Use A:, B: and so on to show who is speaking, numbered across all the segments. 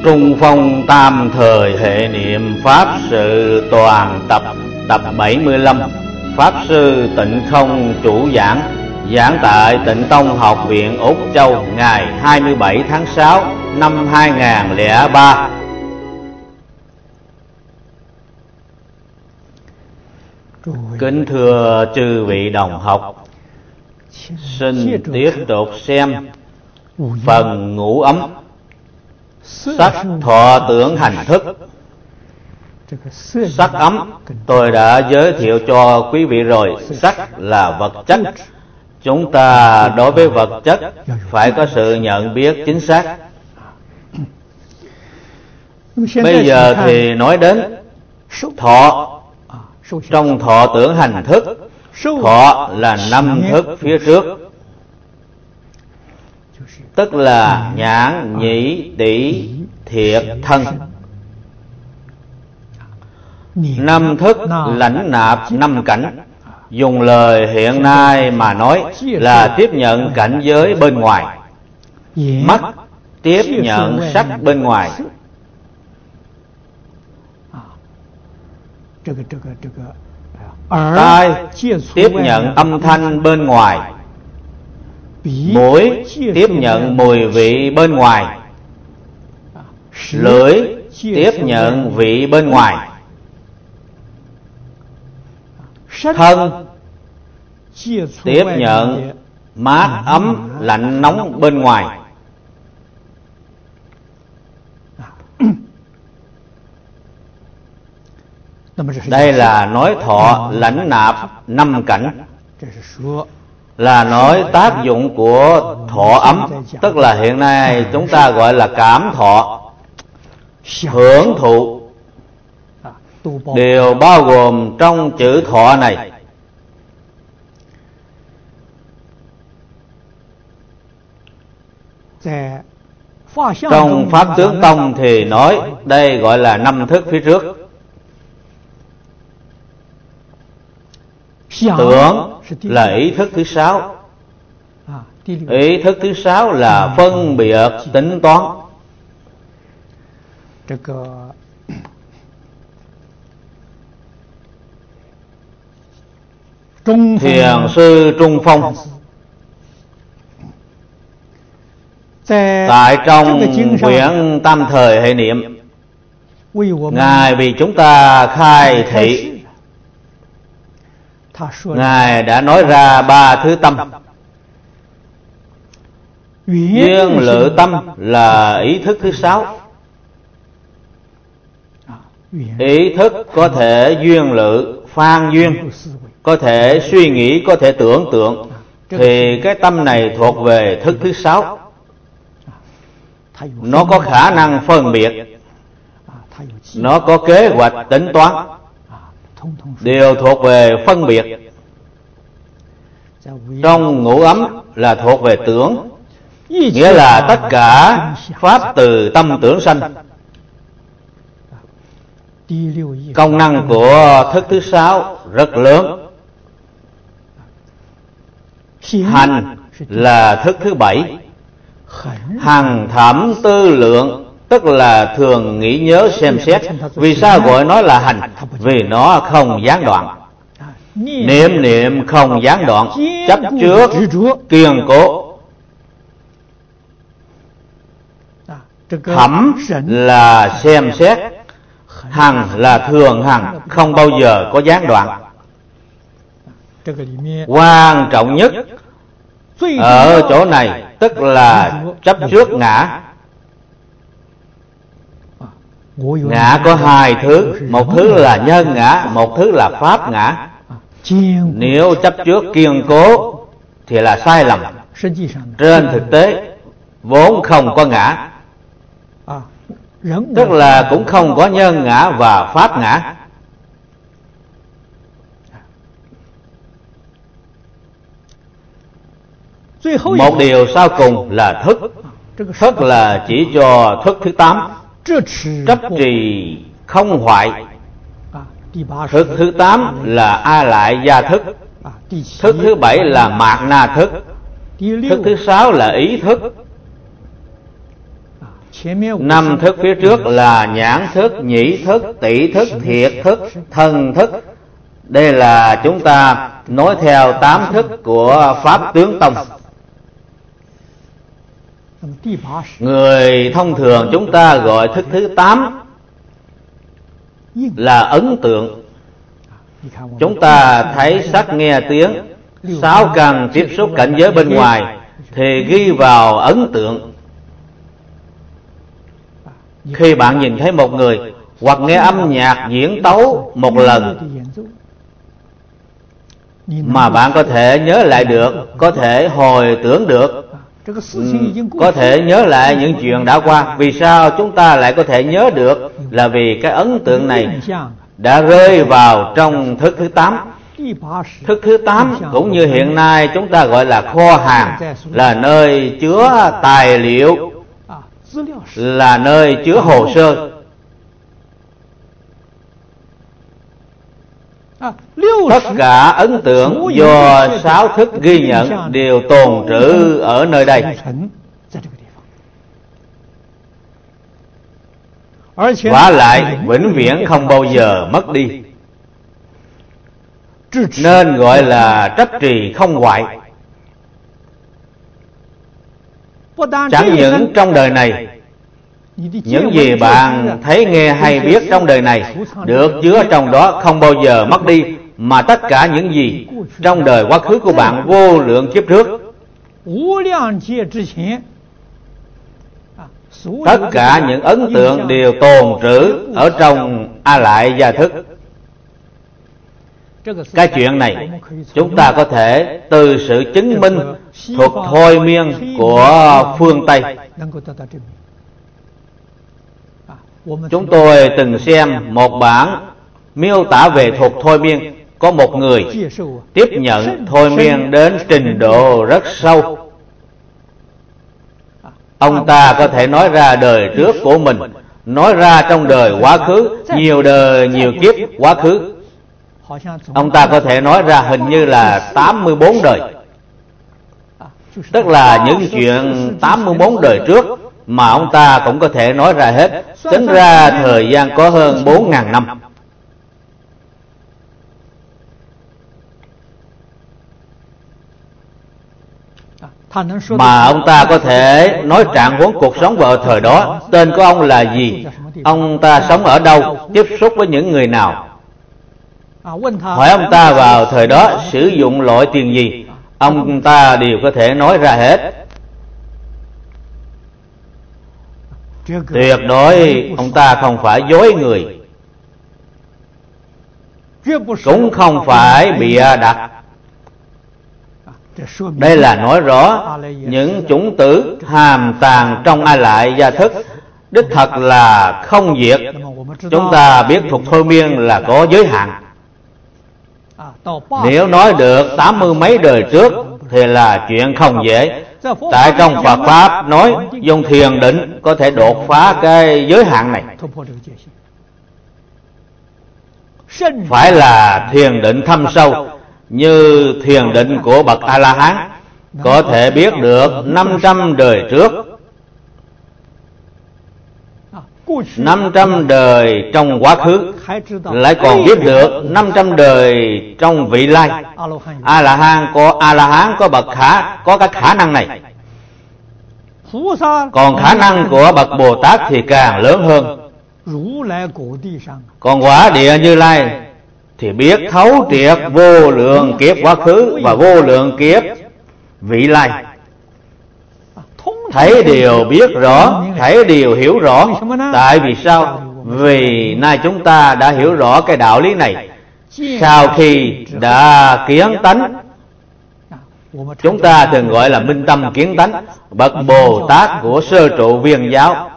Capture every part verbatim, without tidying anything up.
A: Trung Phong tam thời hệ niệm Pháp sự toàn tập tập bảy mươi lăm. Pháp sư Tịnh Không chủ giảng, giảng tại Tịnh Tông Học viện Úc Châu ngày hai mươi bảy tháng sáu năm hai nghìn không trăm lẻ ba. Kính thưa chư vị đồng học, xin tiếp tục xem phần ngũ ấm sắc thọ tưởng hành thức. Sắc ấm tôi đã giới thiệu cho quý vị rồi. Sắc là vật chất. Chúng ta đối với vật chất phải có sự nhận biết chính xác. Bây giờ thì nói đến thọ. Trong thọ tưởng hành thức, thọ là năm thức phía trước, tức là nhãn, nhĩ, tỷ, thiệt, thân. Năm thức lãnh nạp năm cảnh. Dùng lời hiện nay mà nói là tiếp nhận cảnh giới bên ngoài. Mắt tiếp nhận sắc bên ngoài, tai tiếp nhận âm thanh bên ngoài, mũi tiếp nhận mùi vị bên ngoài, lưỡi tiếp nhận vị bên ngoài, thân tiếp nhận mát ấm lạnh nóng bên ngoài. Đây là nói thọ lãnh nạp năm cảnh, là nói tác dụng của thọ ấm, tức là hiện nay chúng ta gọi là cảm thọ, hưởng thụ, đều bao gồm trong chữ thọ này. Trong Pháp Tướng Tông thì nói đây gọi là năm thức phía trước. Tưởng là ý thức thứ sáu. Ý thức thứ sáu là phân biệt tính toán. Thiền sư Trung Phong tại trong quyển Tam Thời Hệ Niệm, Ngài vì chúng ta khai thị, Ngài đã nói ra ba thứ tâm. Duyên lự tâm là ý thức thứ sáu. Ý thức có thể duyên lự, phan duyên, có thể suy nghĩ, có thể tưởng tượng, thì cái tâm này thuộc về thức thứ sáu. Nó có khả năng phân biệt, nó có kế hoạch tính toán, đều thuộc về phân biệt. Trong ngũ ấm là thuộc về tưởng, nghĩa là tất cả pháp từ tâm tưởng sanh. Công năng của thức thứ sáu rất lớn. Hành là thức thứ bảy. Hằng thẩm tư lượng, tức là thường nghĩ nhớ xem xét. Vì sao gọi nó là hành? Vì nó không gián đoạn. Niệm niệm không gián đoạn, chấp trước kiên cố. Thẩm là xem xét, hằng là thường hằng, không bao giờ có gián đoạn. Quan trọng nhất ở chỗ này tức là chấp trước ngã. Ngã có hai thứ, một thứ là nhân ngã, một thứ là pháp ngã. Nếu chấp trước kiên cố thì là sai lầm. Trên thực tế vốn không có ngã, tức là cũng không có nhân ngã và pháp ngã. Một điều sau cùng là thức. Thức là chỉ cho thức thứ tám, chấp trì không hoại. Thức thứ tám là A Lại Gia thức. Thức thứ bảy là Mạt Na thức. Thức thứ sáu là ý thức. Năm thức phía trước là nhãn thức, nhĩ thức, tỷ thức, thiệt thức, thân thức. Đây là chúng ta nói theo tám thức của Pháp Tướng Tông. Người thông thường chúng ta gọi thức thứ tám là ấn tượng. Chúng ta thấy sắc nghe tiếng, sáu căn tiếp xúc cảnh giới bên ngoài thì ghi vào ấn tượng. Khi bạn nhìn thấy một người hoặc nghe âm nhạc diễn tấu một lần mà bạn có thể nhớ lại được, có thể hồi tưởng được, có thể nhớ lại những chuyện đã qua. Vì sao chúng ta lại có thể nhớ được? Là vì cái ấn tượng này đã rơi vào trong thức thứ tám. Thức thứ tám cũng như hiện nay chúng ta gọi là kho hàng, là nơi chứa tài liệu, là nơi chứa hồ sơ. Tất cả ấn tượng do sáu thức ghi nhận đều tồn trữ ở nơi đây. Vả lại vĩnh viễn không bao giờ mất đi, nên gọi là trách trì không hoại. Chẳng những trong đời này, những gì bạn thấy nghe hay biết trong đời này được chứa trong đó không bao giờ mất đi, mà tất cả những gì trong đời quá khứ của bạn vô lượng kiếp trước, tất cả những ấn tượng đều tồn trữ ở trong A Lại Gia Thức. Cái chuyện này chúng ta có thể từ sự chứng minh thuật thôi miên của phương Tây. Chúng tôi từng xem một bản miêu tả về thuật thôi miên. Có một người tiếp nhận thôi miên đến trình độ rất sâu. Ông ta có thể nói ra đời trước của mình, nói ra trong đời quá khứ, nhiều đời nhiều kiếp quá khứ. Ông ta có thể nói ra hình như là tám mươi bốn đời, tức là những chuyện tám mươi bốn đời trước mà ông ta cũng có thể nói ra hết. Tính ra thời gian có hơn bốn ngàn năm. Mà ông ta có thể nói trạng huống cuộc sống vào thời đó. Tên của ông là gì? Ông ta sống ở đâu? Tiếp xúc với những người nào? Hỏi ông ta vào thời đó sử dụng loại tiền gì, ông ta đều có thể nói ra hết. Tuyệt đối ông ta không phải dối người, cũng không phải bịa đặt. Đây là nói rõ những chủng tử hàm tàng trong A Lại Gia Thức đích thật là không diệt. Chúng ta biết thuật thôi miên là có giới hạn. Nếu nói được tám mươi mấy đời trước thì là chuyện không dễ. Tại trong Phật Pháp nói dùng thiền định có thể đột phá cái giới hạn này. Phải là thiền định thâm sâu, như thiền định của bậc A-la-hán, có thể biết được năm trăm đời trước, năm trăm đời trong quá khứ, lại còn biết được năm trăm đời trong vị lai. A-la-hán có A-la-hán có bậc khả có cái khả năng này. Còn khả năng của bậc Bồ Tát thì càng lớn hơn. Còn quả địa Như Lai thì biết thấu triệt vô lượng kiếp quá khứ và vô lượng kiếp vị lai. Thấy điều biết rõ, thấy điều hiểu rõ. Tại vì sao? Vì nay chúng ta đã hiểu rõ cái đạo lý này. Sau khi đã kiến tánh, chúng ta thường gọi là minh tâm kiến tánh, bậc Bồ Tát của sơ trụ Viên giáo.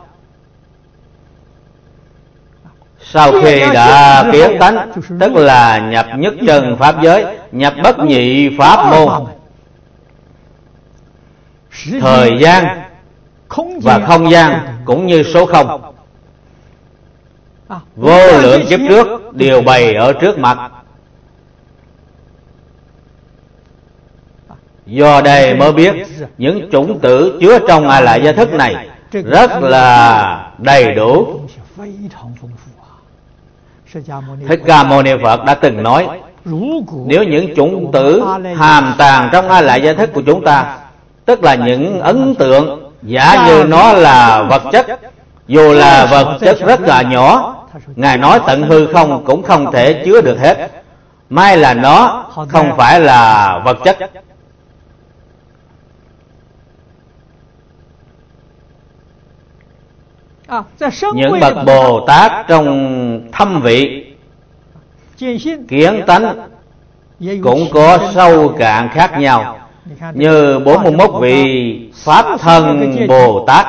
A: Sau khi đã kiến tánh, tức là nhập nhất chân pháp giới, nhập bất nhị pháp môn. Thời gian và không gian cũng như số không, vô lượng kiếp trước đều bày ở trước mặt. Do đây mới biết những chủng tử chứa trong A Lại Gia Thức này rất là đầy đủ. Thích Ca Mâu Ni Phật đã từng nói, nếu những chủng tử hàm tàng trong A Lại Gia Thức của chúng ta, tức là những ấn tượng giả như nó là vật chất, dù là vật chất rất là nhỏ, Ngài nói tận hư không cũng không thể chứa được hết, may là nó không phải là vật chất. Những bậc Bồ Tát trong thâm vị kiến tánh cũng có sâu cạn khác nhau, như bốn mươi mốt vị Pháp thân Bồ Tát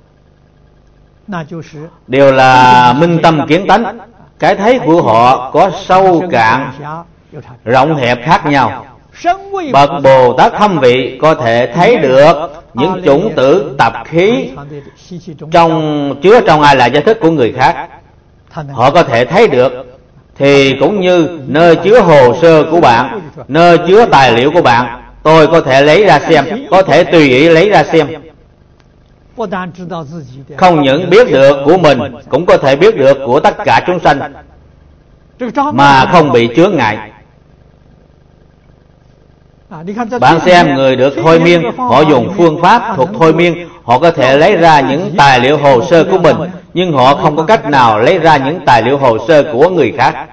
A: đều là minh tâm kiến tánh. Cái thấy của họ có sâu cạn rộng hẹp khác nhau. Bậc Bồ Tát thâm vị có thể thấy được những chủng tử tập khí trong chứa trong A Lại Gia Thức của người khác. Họ có thể thấy được, thì cũng như nơi chứa hồ sơ của bạn, nơi chứa tài liệu của bạn, tôi có thể lấy ra xem, có thể tùy ý lấy ra xem. Không những biết được của mình, cũng có thể biết được của tất cả chúng sanh, mà không bị chướng ngại. Bạn xem người được thôi miên, họ dùng phương pháp thuộc thôi miên, họ có thể lấy ra những tài liệu hồ sơ của mình, nhưng họ không có cách nào lấy ra những tài liệu hồ sơ của người khác.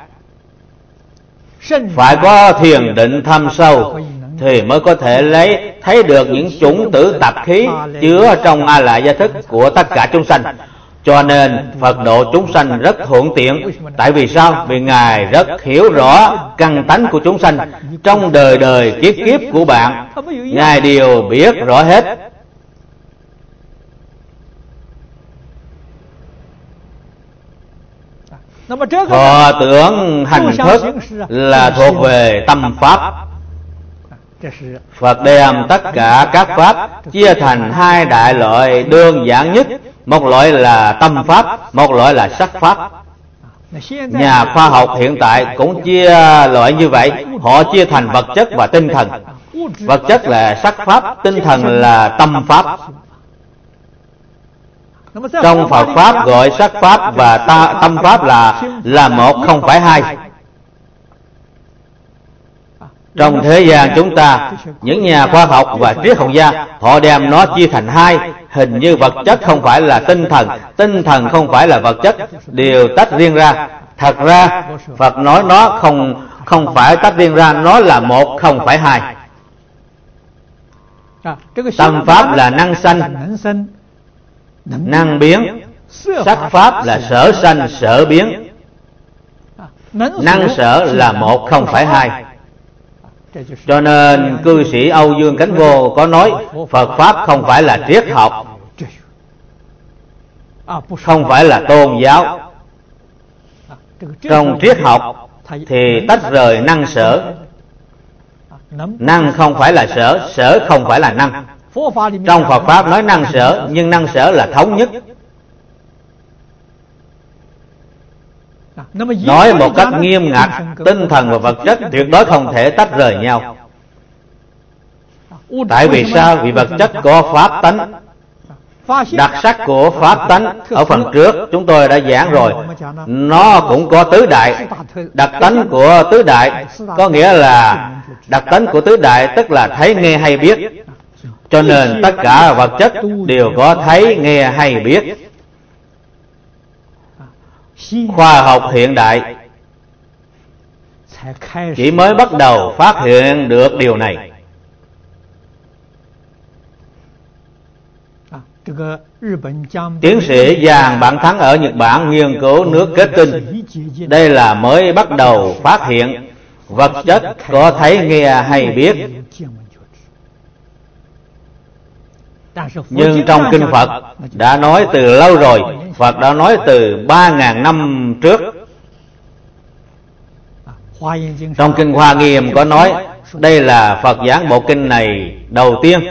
A: Phải có thiền định thâm sâu thì mới có thể lấy thấy được những chủng tử tạp khí chứa trong A Lại Gia Thức của tất cả chúng sanh. Cho nên Phật độ chúng sanh rất thuận tiện. Tại vì sao? Vì Ngài rất hiểu rõ căn tánh của chúng sanh. Trong đời đời kiếp kiếp của bạn, Ngài đều biết rõ hết. Họ tưởng hành thức là thuộc về tâm pháp. Phật đem tất cả các pháp chia thành hai đại loại đơn giản nhất. Một loại là tâm pháp, một loại là sắc pháp. Nhà khoa học hiện tại cũng chia loại như vậy. Họ chia thành vật chất và tinh thần. Vật chất là sắc pháp, tinh thần là tâm pháp. Trong Phật pháp gọi sắc pháp và ta, tâm pháp là là một, không phải hai. Trong thế gian chúng ta, những nhà khoa học và triết học gia họ đem nó chia thành hai. Hình như vật chất không phải là tinh thần, tinh thần không phải là vật chất, đều tách riêng ra. Thật ra Phật nói nó không không phải tách riêng ra, nó là một, không phải hai. Tâm pháp là năng sanh, năng biến. Sắc pháp là sở sanh, sở biến. Năng sở là một, không phải hai. Cho nên cư sĩ Âu Dương Cánh Vô có nói Phật pháp không phải là triết học, không phải là tôn giáo. Trong triết học thì tách rời năng sở. Năng không phải là sở, sở không phải là năng. Trong Phật pháp nói năng sở, nhưng năng sở là thống nhất. Nói một cách nghiêm ngặt, tinh thần và vật chất tuyệt đối không thể tách rời nhau. Tại vì sao? Vì vật chất có pháp tánh. Đặc sắc của pháp tánh ở phần trước chúng tôi đã giảng rồi. Nó cũng có tứ đại. Đặc tánh của tứ đại có nghĩa là đặc tánh của tứ đại tức là thấy, nghe, hay biết. Cho nên tất cả vật chất đều có thấy, nghe, hay biết. Khoa học hiện đại chỉ mới bắt đầu phát hiện được điều này. Tiến sĩ Giàng Bản Thắng ở Nhật Bản nghiên cứu nước kết tinh. Đây là mới bắt đầu phát hiện vật chất có thấy, nghe, hay biết. Nhưng trong Kinh Phật đã nói từ lâu rồi. Phật đã nói từ ba ngàn năm trước. Trong Kinh Hoa Nghiêm có nói đây là Phật giảng bộ kinh này đầu tiên.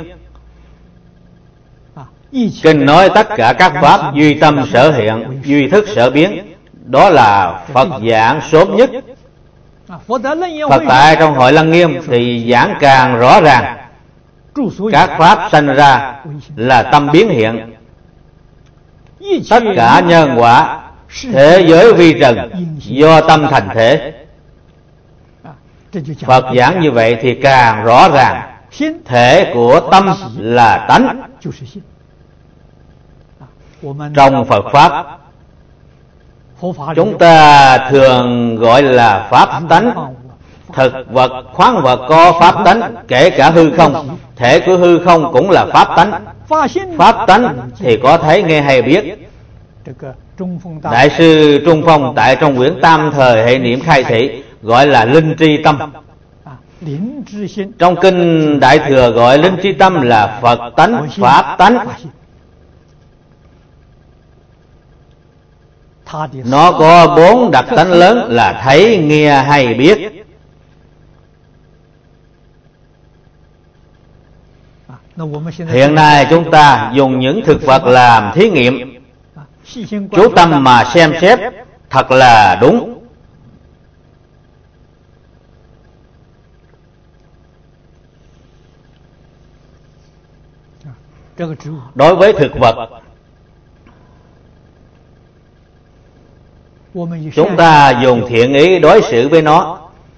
A: Kinh nói tất cả các pháp duy tâm sở hiện, duy thức sở biến. Đó là Phật giảng sớm nhất. Phật tại trong Hội Lăng Nghiêm thì giảng càng rõ ràng. Các pháp sanh ra là tâm biến hiện. tất cả nhân quả thế giới vi trần do tâm thành thể. Phật giảng như vậy thì càng rõ ràng, thể của tâm là tánh. Trong Phật Pháp, chúng ta thường gọi là Pháp tánh. Thực vật, khoáng vật có Pháp tánh, kể cả hư không. Thể của hư không cũng là Pháp tánh. Pháp tánh thì có thấy, nghe hay biết. Đại sư Trung Phong tại trong quyển Tam Thời Hệ Niệm Khai Thị gọi là linh tri tâm. Trong kinh Đại Thừa gọi linh tri tâm là Phật tánh, Pháp tánh. Nó có bốn đặc tánh lớn là thấy, nghe, hay, biết. Hiện nay chúng ta dùng những thực vật làm thí nghiệm, chú tâm mà xem xét thật là đúng. Đối với thực vật, chúng ta dùng thiện ý đối xử với nó.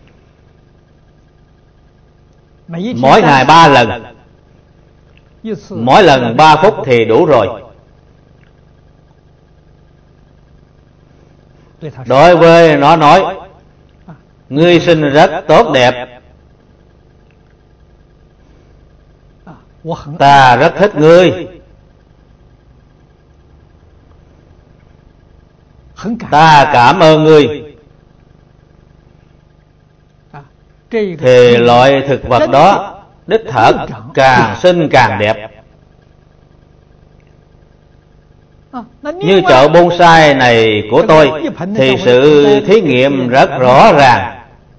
A: Mỗi ngày ba lần, mỗi lần ba phút thì đủ rồi. Đối với nó nói, ngươi sinh rất tốt đẹp, ta rất thích ngươi, ta cảm ơn ngươi, thì loại thực vật đó đích thật càng sinh càng đẹp. Như chậu bonsai này của tôi thì sự thí nghiệm rất rõ ràng.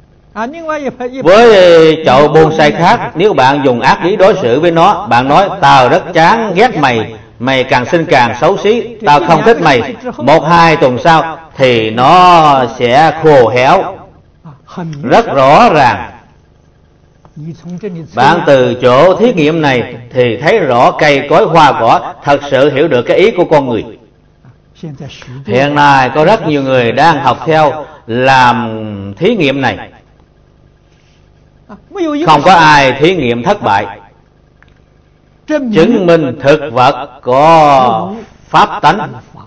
A: Với chậu bonsai khác, nếu bạn dùng ác ý đối xử với nó, bạn nói tao rất chán ghét mày, mày càng sinh càng xấu xí, tao không thích mày, một hai tuần sau thì nó sẽ khô héo. Rất rõ ràng. Bạn từ chỗ thí nghiệm này thì thấy rõ cây cối hoa cỏ, thật sự hiểu được cái ý của con người. Hiện nay có rất nhiều người đang học theo làm thí nghiệm này. Không có ai thí nghiệm thất bại, chứng minh thực vật có pháp tánh.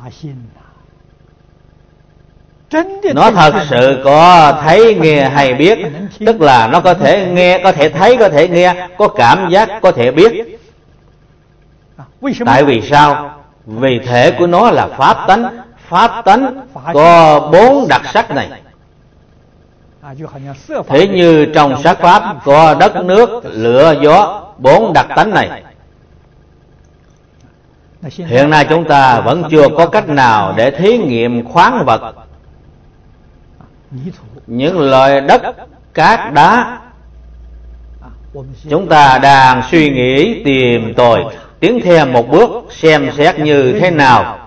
A: Nó thật sự có thấy, nghe hay biết. Tức là nó có thể nghe, có thể thấy, có thể nghe, có cảm giác, có thể biết. Tại vì sao? Vì thể của nó là pháp tánh. Pháp tánh có bốn đặc sắc này. Thế như trong sắc pháp có đất, nước, lửa, gió, bốn đặc tánh này. Hiện nay chúng ta vẫn chưa có cách nào để thí nghiệm khoáng vật, những loại đất, cát, đá. Chúng ta đang suy nghĩ tìm tòi, tiến thêm một bước xem xét như thế nào.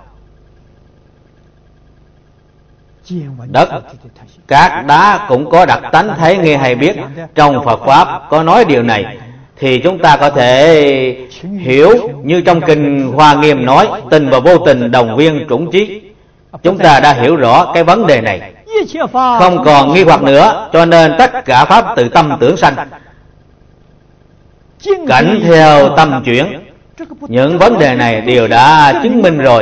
A: Đất, cát, đá cũng có đặc tánh thấy, nghe hay biết. Trong Phật Pháp có nói điều này, thì chúng ta có thể hiểu như trong kinh Hoa Nghiêm nói, tình và vô tình đồng viên chủng trí. Chúng ta đã hiểu rõ cái vấn đề này, không còn nghi hoặc nữa. Cho nên tất cả pháp từ tâm tưởng sanh, cảnh theo tâm chuyển. Những vấn đề này đều đã chứng minh rồi.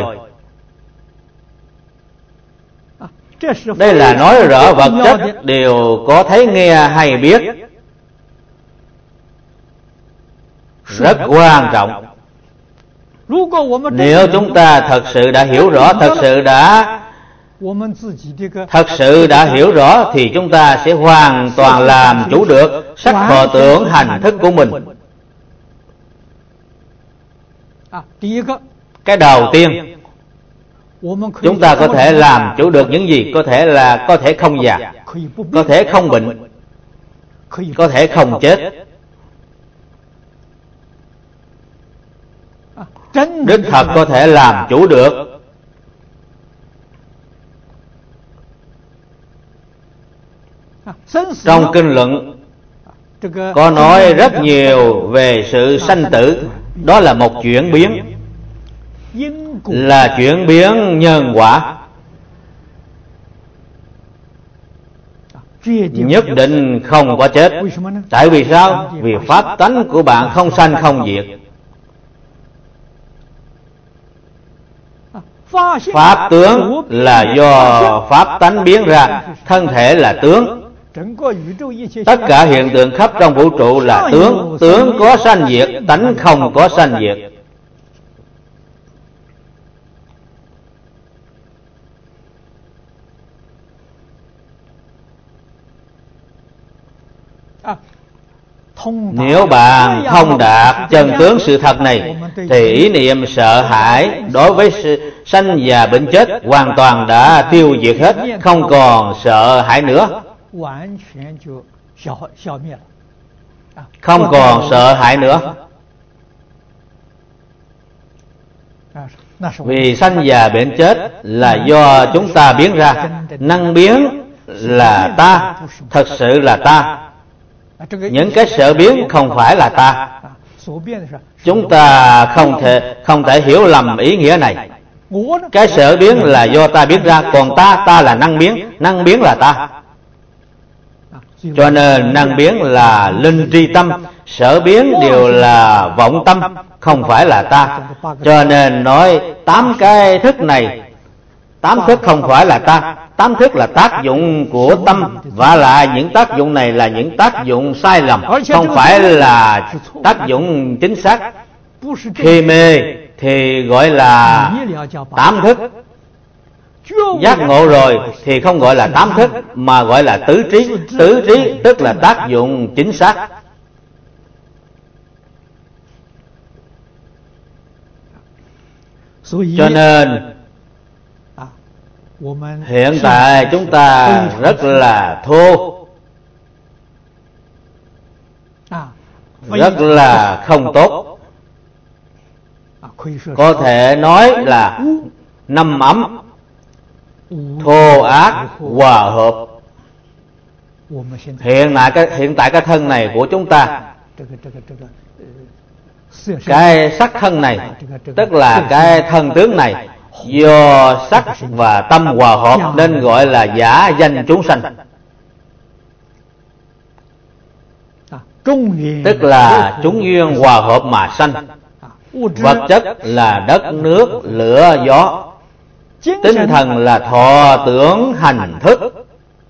A: Đây là nói rõ vật chất đều có thấy, nghe hay biết. Rất quan trọng. Nếu chúng ta thật sự đã hiểu rõ, thật sự đã thật sự đã hiểu rõ, thì chúng ta sẽ hoàn toàn làm chủ được sắc thọ tưởng hành thức của mình. Cái đầu tiên, chúng ta có thể làm chủ được những gì? Có thể là có thể không già, có thể không bệnh, có thể không chết. Đích thật có thể làm chủ được. Trong kinh luận có nói rất nhiều về sự sanh tử. Đó là một chuyển biến. là chuyển biến nhân quả. Nhất định không có chết. Tại vì sao? Vì pháp tánh của bạn không sanh không diệt. Pháp tướng là do pháp tánh biến ra, thân thể là tướng. Tất cả hiện tượng khắp trong vũ trụ là tướng. Tướng có sanh diệt, tánh không có sanh diệt. Nếu bạn thông đạt chân tướng sự thật này, thì ý niệm sợ hãi đối với sự sanh già bệnh chết hoàn toàn đã tiêu diệt hết, không còn sợ hãi nữa. Không còn sợ hãi nữa. Vì sanh già bệnh chết là do chúng ta biến ra. Năng biến là ta, thật sự là ta. Những cái sợ biến không phải là ta. Chúng ta không thể không thể hiểu lầm ý nghĩa này. Cái sợ biến là do ta biến ra, còn ta, ta là năng biến, năng biến là ta. Cho nên năng biến là linh tri tâm, sở biến đều là vọng tâm, không phải là ta. Cho nên nói tám cái thức này, tám thức không phải là ta. Tám thức là tác dụng của tâm, và lại những tác dụng này là những tác dụng sai lầm, không phải là tác dụng chính xác. Khi mê thì gọi là tám thức, giác ngộ rồi thì không gọi là tám thức, mà gọi là tứ trí. Tứ trí tức là tác dụng chính xác. Cho nên hiện tại chúng ta rất là thô, rất là không tốt. Có thể nói là năm ấm, thô ác hòa hợp. Hiện tại cái hiện tại cái thân này của chúng ta, cái sắc thân này, tức là cái thân tướng này, do sắc và tâm hòa hợp nên gọi là giả danh chúng sanh. Tức là chúng duyên hòa hợp mà sanh. Vật chất là đất nước lửa gió, tinh thần là thọ tưởng hành thức.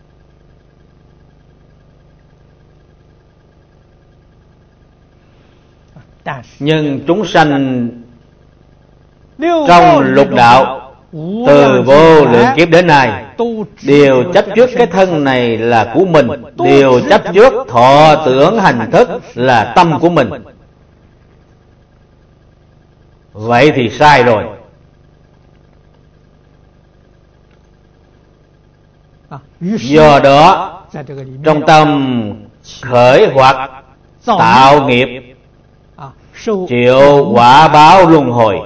A: Nhưng chúng sanh trong lục đạo từ vô lượng kiếp đến nay đều chấp trước cái thân này là của mình, đều chấp trước thọ tưởng hành thức là tâm của mình. Vậy thì sai rồi. Do đó trong tâm khởi hoặc tạo nghiệp, chịu quả báo luân hồi,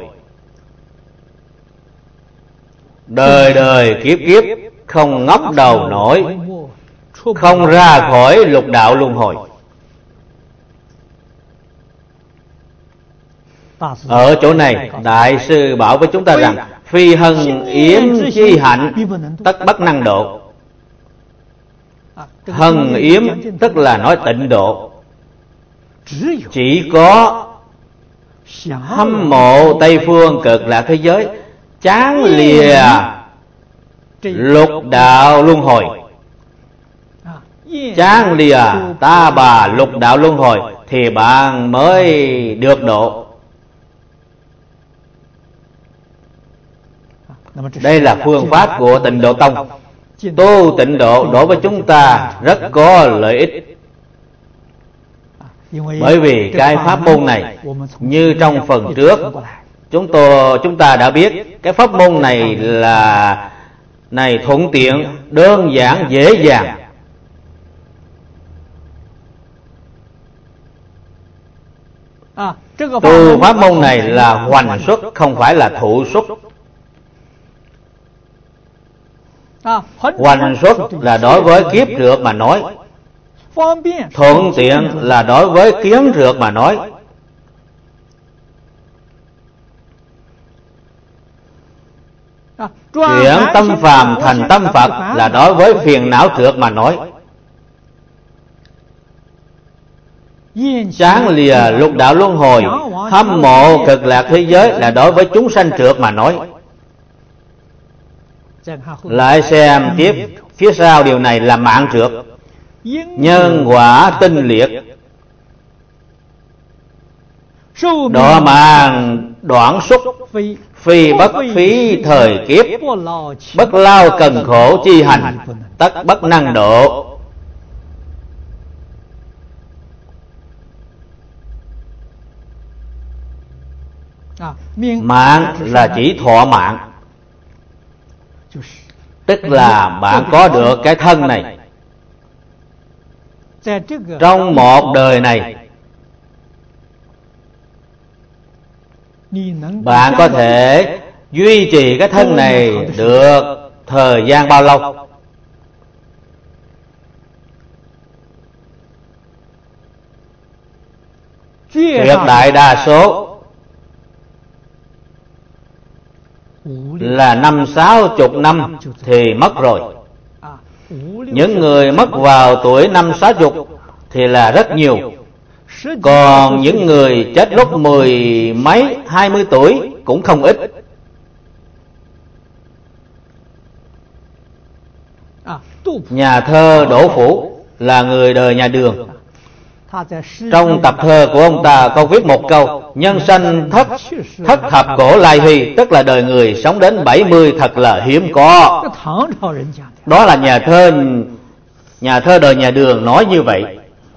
A: đời đời kiếp kiếp không ngóc đầu nổi, không ra khỏi lục đạo luân hồi. Ở chỗ này Đại sư bảo với chúng ta rằng phi hân yếm chi hạnh tất bất năng độ. Hân yếm tức là nói tịnh độ. Chỉ có hâm mộ Tây phương cực lạc thế giới, chán lìa lục đạo luân hồi, chán lìa ta bà lục đạo luân hồi, thì bạn mới được độ. Đây là phương pháp của Tịnh Độ Tông. Tu tịnh độ đối với chúng ta rất có lợi ích. Bởi vì cái pháp môn này, như trong phần trước chúng tôi chúng ta đã biết, cái pháp môn này là này thuận tiện, đơn giản, dễ dàng. Tu pháp môn này là hoành xuất, không phải là thụ xuất. Hoành xuất là đối với kiếp trượt mà nói, thuận tiện là đối với kiến trượt mà nói. Chuyển tâm phàm thành tâm Phật là đối với phiền não trượt mà nói. Sáng lìa lục đạo luân hồi, hâm mộ cực lạc thế giới là đối với chúng sanh trượt mà nói. Lại xem tiếp phía sau điều này là mạng trượt. Nhân quả tinh liệt, đọa mạng đoạn xúc, phi bất phí thời kiếp, bất lao cần khổ chi hành, tất bất năng độ. Mạng là chỉ thọ mạng, tức là bạn có được cái thân này. Trong một đời này, bạn có thể duy trì cái thân này được thời gian bao lâu? Tuyệt đại đa số là năm sáu chục năm thì mất rồi. Những người mất vào tuổi năm sáu chục thì là rất nhiều. Còn những người chết lúc mười mấy, hai mươi tuổi cũng không ít. Nhà thơ Đỗ Phủ là người đời nhà Đường. Trong tập thơ của ông ta có viết một câu: nhân sanh thất thất thập cổ lai hy, tức là đời người sống đến bảy mươi thật là hiếm có. Đó là nhà thơ nhà thơ đời nhà Đường nói như vậy.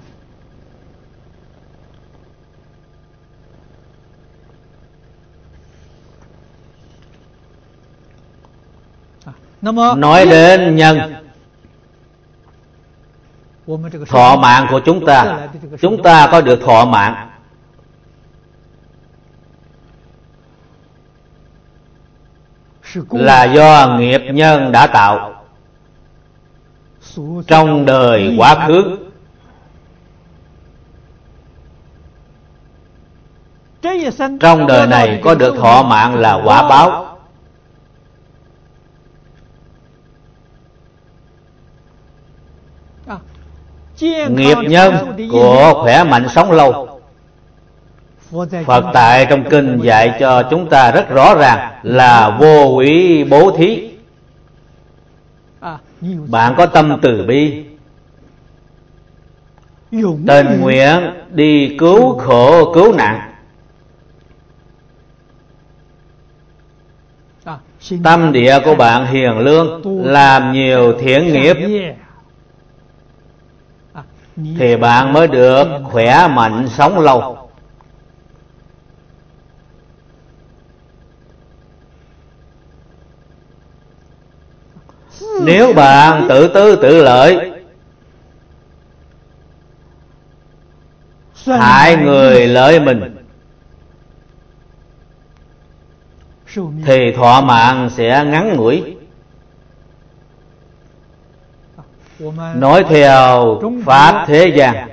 A: Nói đến nhân, thọ mạng của chúng ta, chúng ta có được thọ mạng là do nghiệp nhân đã tạo trong đời quá khứ. Trong đời này có được thọ mạng là quả báo. Nghiệp nhân của khỏe mạnh sống lâu, Phật tại trong kinh dạy cho chúng ta rất rõ ràng là vô hủy bố thí. Bạn có tâm từ bi, tình nguyện đi cứu khổ cứu nạn, tâm địa của bạn hiền lương, làm nhiều thiện nghiệp, thì bạn mới được khỏe mạnh sống lâu. Nếu bạn tự tư tự lợi, hại người lợi mình, thì thọ mạng sẽ ngắn ngủi. Nói theo pháp thế gian,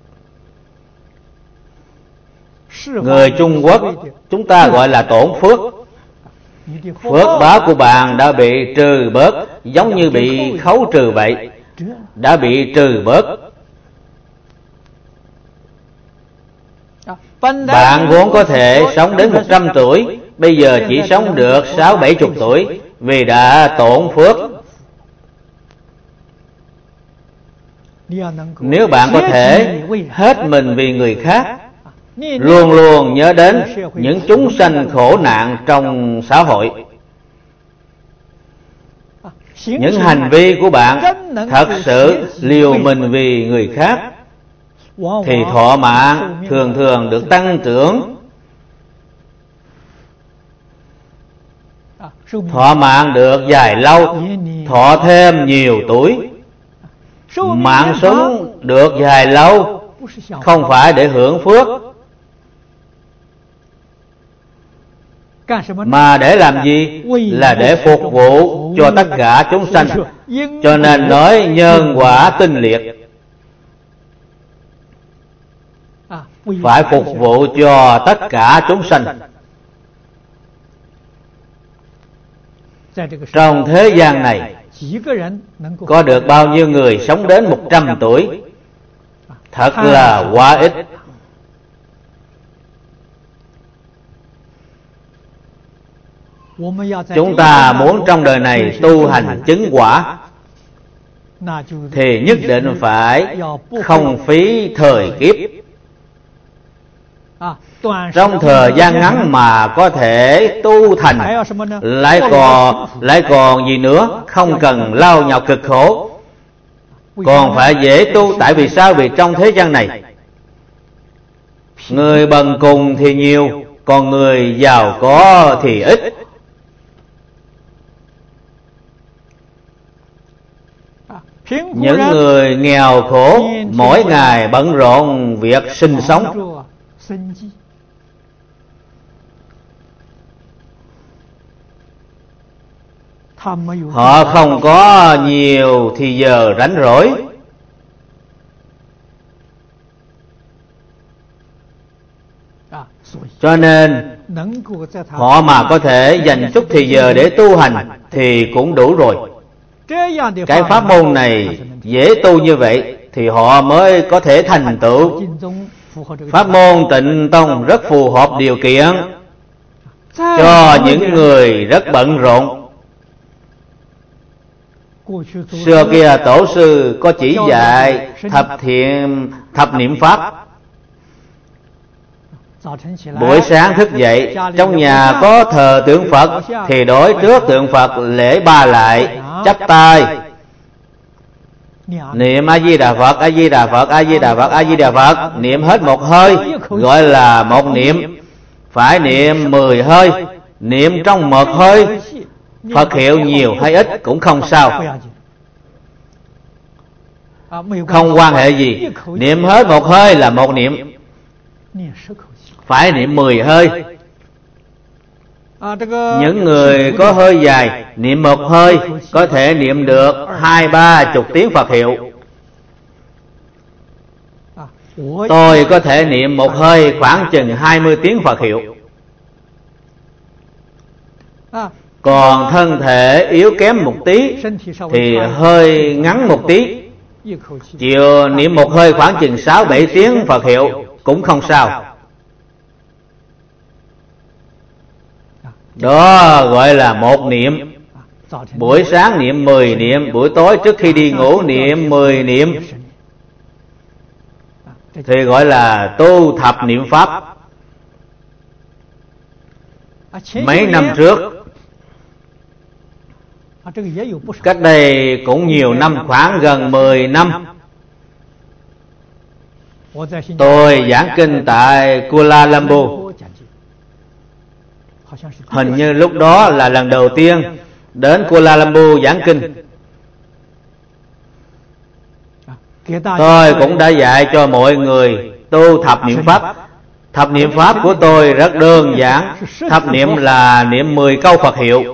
A: người Trung Quốc chúng ta gọi là tổn phước. Phước báo của bạn đã bị trừ bớt, giống như bị khấu trừ vậy, đã bị trừ bớt. Bạn vốn có thể sống đến một trăm tuổi, bây giờ chỉ sống được sáu bảy chục tuổi vì đã tổn phước. Nếu bạn có thể hết mình vì người khác, luôn luôn nhớ đến những chúng sanh khổ nạn trong xã hội, những hành vi của bạn thật sự liều mình vì người khác, thì thọ mạng thường thường được tăng trưởng. Thọ mạng được dài lâu, thọ thêm nhiều tuổi. Mạng sống được dài lâu không phải để hưởng phước, mà để làm gì? Là để phục vụ cho tất cả chúng sanh. Cho nên nói nhân quả tinh liệt, phải phục vụ cho tất cả chúng sanh. Trong thế gian này có được bao nhiêu người sống đến một trăm tuổi? Thật là quá ít. Chúng ta muốn trong đời này tu hành chứng quả thì nhất định phải không phí thời kiếp. Trong thời gian ngắn mà có thể tu thành, lại còn lại còn gì nữa, không cần lao nhọc cực khổ, còn phải dễ tu. Tại vì sao? Vì trong thế gian này người bần cùng thì nhiều, còn người giàu có thì ít. Những người nghèo khổ mỗi ngày bận rộn việc sinh sống, họ không có nhiều thì giờ rảnh rỗi. Cho nên họ mà có thể dành chút thì giờ để tu hành thì cũng đủ rồi. Cái pháp môn này dễ tu như vậy thì họ mới có thể thành tựu. Pháp môn Tịnh Tông rất phù hợp điều kiện cho những người rất bận rộn. Xưa kia tổ sư có chỉ dạy thập thiện thập niệm pháp. Buổi sáng thức dậy, trong nhà có thờ tượng Phật thì đối trước tượng Phật lễ ba lại, chắp tay niệm A Di Đà Phật, A Di Đà Phật, A Di Đà Phật, A Di Đà Phật, niệm hết một hơi gọi là một niệm. Phải niệm mười hơi, niệm trong một hơi, Phật hiệu nhiều hay ít cũng không sao, không quan hệ gì. Niệm hết một hơi là một niệm, phải niệm mười hơi. Những người có hơi dài, niệm một hơi có thể niệm được hai ba chục tiếng Phật hiệu. Tôi có thể niệm một hơi khoảng chừng hai mươi tiếng Phật hiệu. Còn thân thể yếu kém một tí thì hơi ngắn một tí, chiều niệm một hơi khoảng chừng sáu bảy tiếng Phật hiệu cũng không sao. Đó gọi là một niệm. Buổi sáng niệm mười niệm, buổi tối trước khi đi ngủ niệm mười niệm, thì gọi là tu thập niệm pháp. Mấy năm trước, cách đây cũng nhiều năm, khoảng gần mười năm, tôi giảng kinh tại Kuala Lumpur. Hình như lúc đó là lần đầu tiên đến Kuala Lumpur giảng kinh. Tôi cũng đã dạy cho mọi người tu thập niệm pháp. Thập niệm pháp của tôi rất đơn giản. Thập niệm là niệm mười câu Phật hiệu.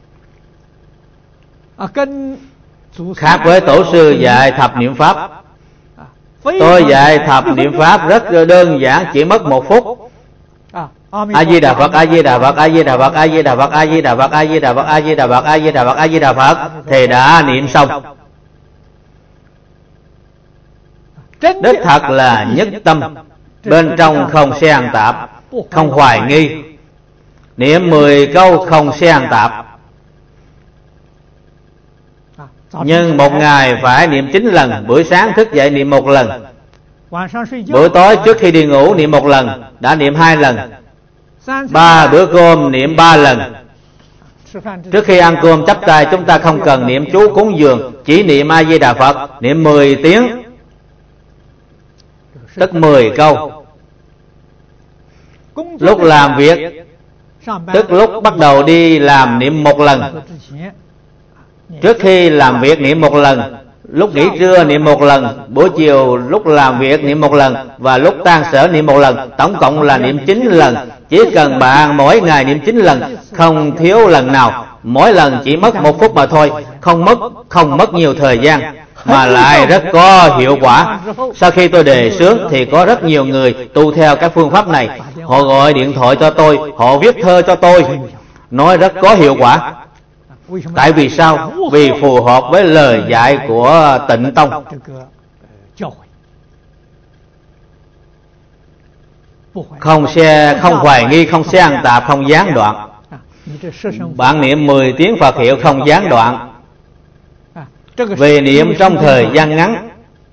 A: Khác với tổ sư dạy thập niệm pháp, tôi dạy thập niệm pháp rất đơn giản, chỉ mất một phút. A Di Đà Phật, A Di Đà Phật, A Di Đà Phật, A Di Đà Phật, A Di Đà Phật, A Di Đà Phật, A Di Đà Phật, A Di Đà Phật, A Di Đà Phật thì đã niệm xong. Đích thật là nhất tâm, bên trong không xen tạp, không hoài nghi. Niệm mười câu không xen tạp. Nhưng một ngày phải niệm chín lần. Buổi sáng thức dậy niệm một lần, buổi tối trước khi đi ngủ niệm một lần, đã niệm hai lần. Ba bữa cơm niệm ba lần. Trước khi ăn cơm chắp tay, chúng ta không cần niệm chú cúng dường, chỉ niệm A Di Đà Phật, niệm mười tiếng, tức mười câu. Lúc làm việc, tức lúc bắt đầu đi làm niệm một lần. Trước khi làm việc niệm một lần, lúc nghỉ trưa niệm một lần, buổi chiều lúc làm việc niệm một lần, và lúc tan sở niệm một lần. Tổng cộng là niệm chín lần. Chỉ cần bạn mỗi ngày niệm chín lần, không thiếu lần nào, mỗi lần chỉ mất một phút mà thôi, không mất không mất nhiều thời gian, mà lại rất có hiệu quả. Sau khi tôi đề xướng thì có rất nhiều người tu theo các phương pháp này. Họ gọi điện thoại cho tôi, họ viết thơ cho tôi, nói rất có hiệu quả. Tại vì sao? Vì phù hợp với lời dạy của Tịnh Tông. Không xe, không hoài nghi, không xen tạp, không gián đoạn. Bạn niệm mười tiếng Phật hiệu không gián đoạn. Vì niệm trong thời gian ngắn,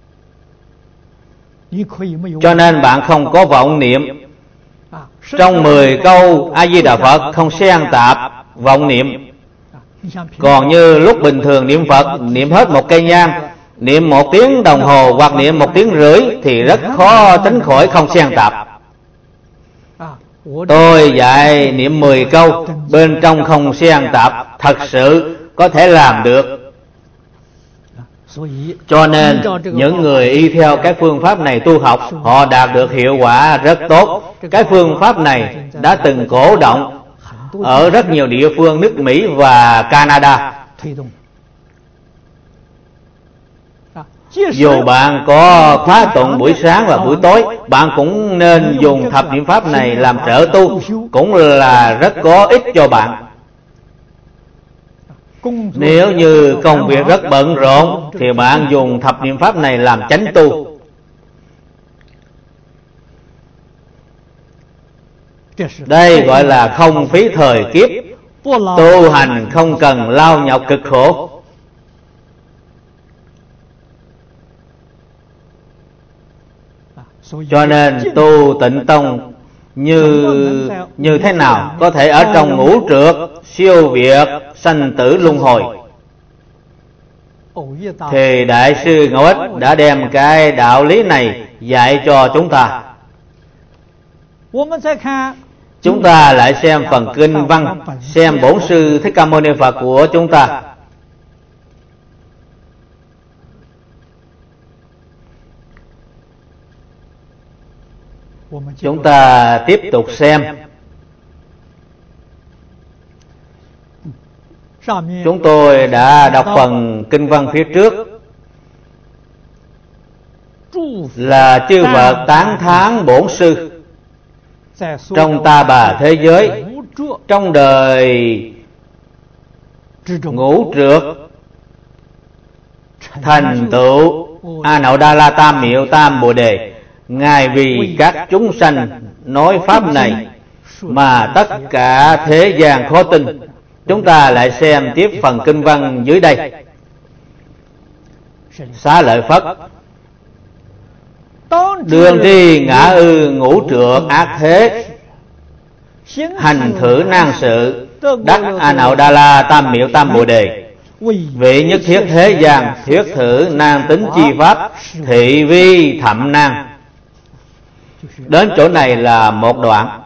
A: cho nên bạn không có vọng niệm. Trong mười câu A Di Đà Phật không xen tạp vọng niệm. Còn như lúc bình thường niệm Phật, niệm hết một cây nhang, niệm một tiếng đồng hồ hoặc niệm một tiếng rưỡi thì rất khó tránh khỏi không xen tạp. Tôi dạy niệm mười câu bên trong không xen tạp, thật sự có thể làm được. Cho nên những người y theo cái phương pháp này tu học, họ đạt được hiệu quả rất tốt. Cái phương pháp này đã từng cổ động ở rất nhiều địa phương nước Mỹ và Canada. Dù bạn có khóa tụng buổi sáng và buổi tối, bạn cũng nên dùng thập niệm pháp này làm trợ tu, cũng là rất có ích cho bạn. Nếu như công việc rất bận rộn thì bạn dùng thập niệm pháp này làm chánh tu. Đây gọi là không phí thời kiếp, tu hành không cần lao nhọc cực khổ. Cho nên tu Tịnh Tông như như thế nào có thể ở trong ngũ trược siêu việt sanh tử luân hồi, thì Đại sư Ngẫu Ích đã đem cái đạo lý này dạy cho chúng ta. Chúng ta lại xem phần kinh văn, xem Bổn Sư Thích Ca Mâu Ni Phật của chúng ta. Chúng ta tiếp tục xem. Chúng tôi đã đọc phần kinh văn phía trước là chư Phật tán thán Bổn Sư trong ta bà thế giới, trong đời ngũ trược thành tựu A Nậu Đa La Tam Miệu Tam Bồ Đề. Ngài vì các chúng sanh nói pháp này mà tất cả thế gian khó tin. Chúng ta lại xem tiếp phần kinh văn dưới đây. Xá Lợi Phất: Đương tri ngã ư ngũ trược ác thế, hành thử nan sự, đắc A Nậu Đa La Tam Miệu Tam Bồ Đề. Vị nhất thiết thế gian, thuyết thử nan tính chi pháp, thị vi thậm nan. Đến chỗ này là một đoạn.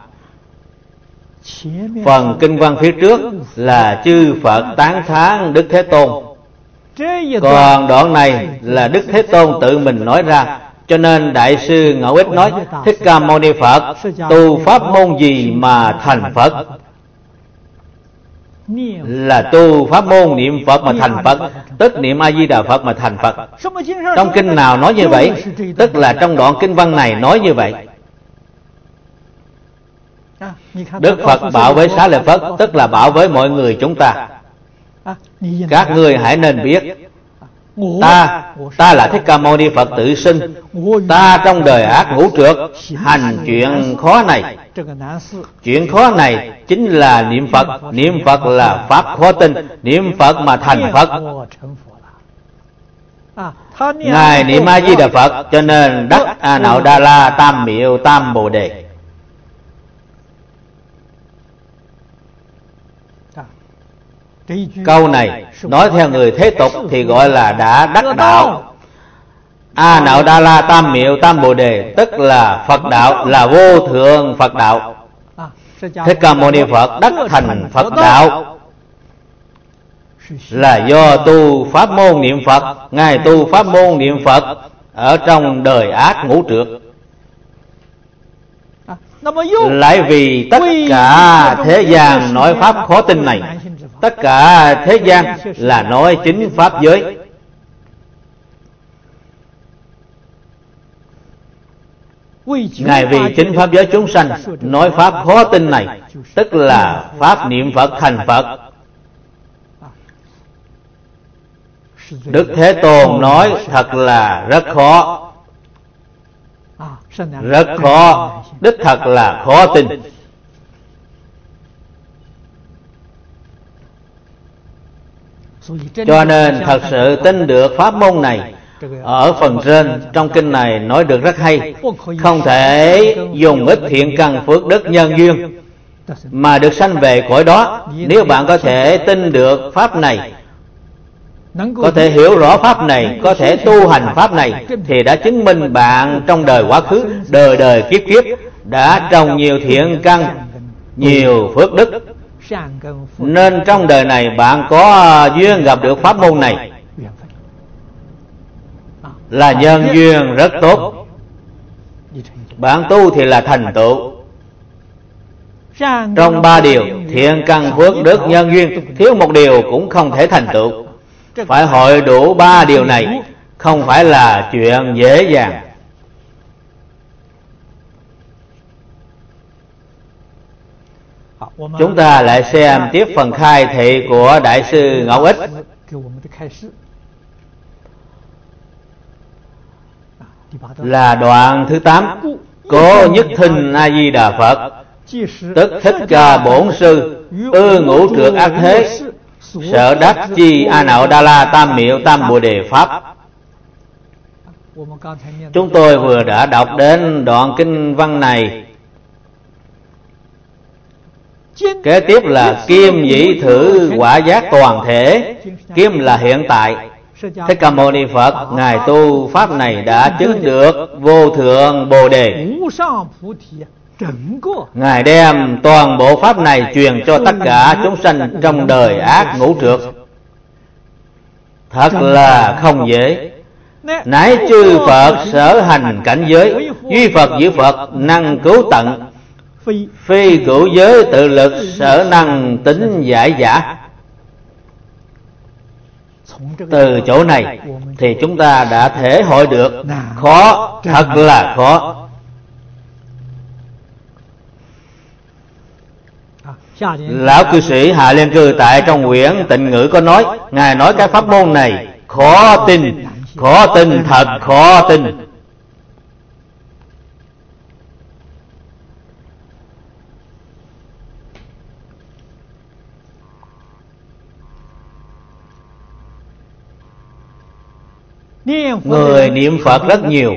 A: Phần kinh văn phía trước là chư Phật tán thán Đức Thế Tôn, còn đoạn này là Đức Thế Tôn tự mình nói ra. Cho nên Đại sư Ngẫu Ích nói: Thích Ca Mâu Ni Phật tu pháp môn gì mà thành Phật? Là tu pháp môn niệm Phật mà thành Phật, tức niệm A Di Đà Phật mà thành Phật. Trong kinh nào nói như vậy? Tức là trong đoạn kinh văn này nói như vậy. Đức Phật bảo với Xá Lợi Phất, tức là bảo với mọi người chúng ta: các ngươi hãy nên biết, ta ta là Thích Ca Mâu Ni Phật tự xưng. Ta trong đời ác ngũ trược hành chuyện khó này. Chuyện khó này chính là niệm Phật. Niệm Phật là pháp khó tin. Niệm Phật mà thành Phật. Ngài niệm A Di Đà Phật cho nên đắc A Nậu Đa La Tam Miệu Tam Bồ Đề. Câu này nói theo người thế tục thì gọi là đã đắc đạo. A Nậu Đa La Tam Miệu Tam Bồ Đề tức là Phật đạo, là vô thượng Phật đạo. Thích Ca Mâu Ni Phật đắc thành Phật đạo là do tu pháp môn niệm Phật. Ngài tu pháp môn niệm Phật ở trong đời ác ngũ trược. Lại vì tất cả thế gian nói pháp khó tin này, tất cả thế gian là nói chính pháp giới. Ngài vì chính pháp giới chúng sanh nói pháp khó tin này, tức là pháp niệm Phật thành Phật. Đức Thế Tôn nói thật là rất khó, rất khó, đích thật là khó tin. Cho nên thật sự tin được pháp môn này, ở phần trên trong kinh này nói được rất hay. Không thể dùng ít thiện căn phước đức nhân duyên mà được sanh về cõi đó. Nếu bạn có thể tin được pháp này, có thể hiểu rõ pháp này, có thể tu hành pháp này, thì đã chứng minh bạn trong đời quá khứ, đời đời kiếp kiếp đã trồng nhiều thiện căn, nhiều phước đức, nên trong đời này bạn có duyên gặp được pháp môn này, là nhân duyên rất tốt. Bạn tu thì là thành tựu. Trong ba điều thiện căn phước đức nhân duyên, thiếu một điều cũng không thể thành tựu. Phải hội đủ ba điều này, không phải là chuyện dễ dàng. Chúng ta lại xem tiếp phần khai thị của Đại sư Ngẫu Ích. Là đoạn thứ tám. Cố nhất thinh A Di Đà Phật, tức Thích Ca Bổn Sư, ư ngũ trược ác thế, sợ đắc chi A Nậu Đa La Tam Miệu Tam Bồ Đề Pháp. Chúng tôi vừa đã đọc đến đoạn kinh văn này. Kế tiếp là kim dĩ thử quả giác toàn thể. Kim là hiện tại. Thích Ca Mâu Ni Phật ngài tu pháp này đã chứng được vô thượng Bồ Đề. Ngài đem toàn bộ pháp này truyền cho tất cả chúng sanh trong đời ác ngũ trược. Thật là không dễ. Nãi chư Phật sở hành cảnh giới, duy Phật giữ Phật năng cứu tận, phi cửu giới tự lực sở năng tính giải giả. Từ chỗ này thì chúng ta đã thể hội được khó, thật là khó. Lão cư sĩ Hạ Liên Cư tại trong quyển Tịnh Ngữ có nói, ngài nói cái pháp môn này khó tin, khó tin, thật khó tin. Người niệm Phật rất nhiều,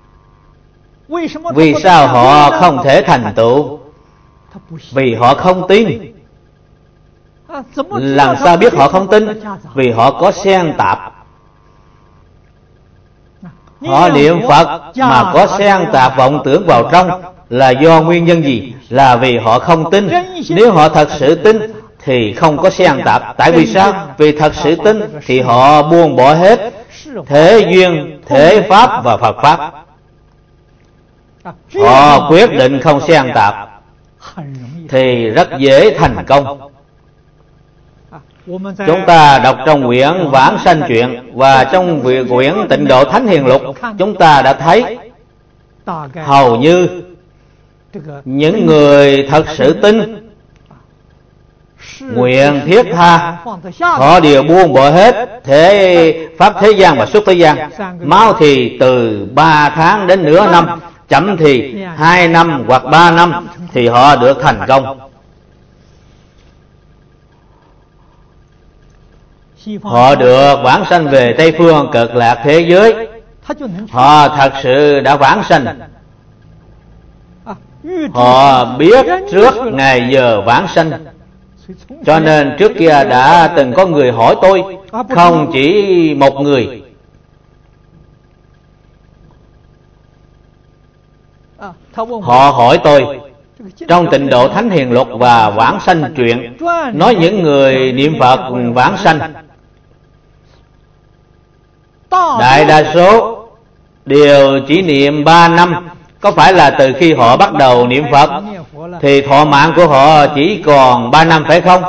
A: vì sao họ không thể thành tựu? Vì họ không tin. Làm sao biết họ không tin? Vì họ có xen tạp. Họ niệm Phật mà có xen tạp vọng tưởng vào trong là do nguyên nhân gì? Là vì họ không tin. Nếu họ thật sự tin thì không có xen tạp. Tại vì sao? Vì thật sự tin thì họ buông bỏ hết thế duyên, thế pháp và Phật pháp. Họ quyết định không xen tạp thì rất dễ thành công. Chúng ta đọc trong quyển Vãng Sanh Truyện và trong quyển Tịnh Độ Thánh Hiền Lục, chúng ta đã thấy hầu như những người thật sự tin, nguyện thiết tha, họ đều buông bỏ hết thế pháp thế gian và xuất thế gian. Mau thì từ ba tháng đến nửa năm, chậm thì hai năm hoặc ba năm thì họ được thành công. Họ được vãng sanh về Tây Phương Cực Lạc thế giới. Họ thật sự đã vãng sanh. Họ biết trước ngày giờ vãng sanh. Cho nên trước kia đã từng có người hỏi tôi, không chỉ một người. Họ hỏi tôi trong Tịnh Độ Thánh Hiền Lục và Vãng Sanh Truyện nói những người niệm Phật vãng sanh, đại đa số đều chỉ niệm ba năm. Có phải là từ khi họ bắt đầu niệm Phật thì thọ mạng của họ chỉ còn ba năm phải không?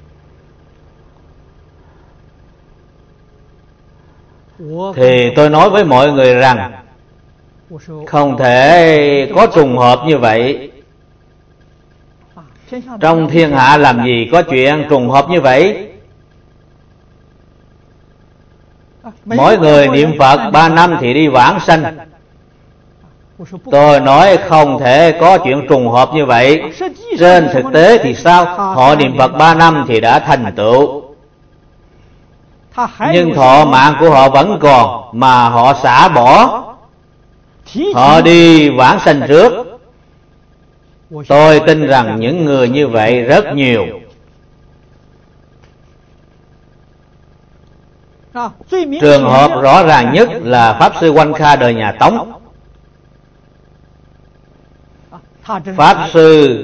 A: Thì tôi nói với mọi người rằng không thể có trùng hợp như vậy. Trong thiên hạ làm gì có chuyện trùng hợp như vậy? Mỗi người niệm Phật ba năm thì đi vãng sanh. Tôi nói không thể có chuyện trùng hợp như vậy. Trên thực tế thì sao? Họ niệm Phật ba năm thì đã thành tựu, nhưng thọ mạng của họ vẫn còn, mà họ xả bỏ, họ đi vãng sanh trước. Tôi tin rằng những người như vậy rất nhiều. Trường hợp rõ ràng nhất là Pháp Sư Oanh Kha đời nhà Tống. Pháp Sư